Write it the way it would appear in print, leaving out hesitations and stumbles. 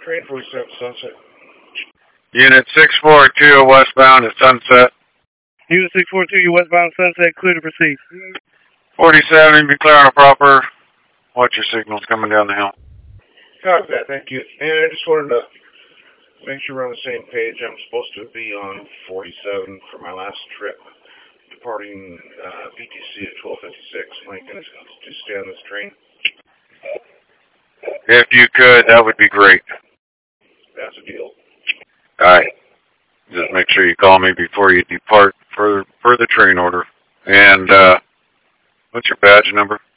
train 47 Sunset. Unit 642 westbound at Sunset. Unit 642, you westbound Sunset, clear to proceed. 47, be clear on a proper. Watch your signals coming down the hill. Copy that, thank you. And I just wanted to make sure we're on the same page. I'm supposed to be on 47 for my last trip, departing BTC at 12:56. Am I going to stay on this train? If you could, that would be great. That's a deal. Alright. Just make sure you call me before you depart for the train order. And, what's your badge number?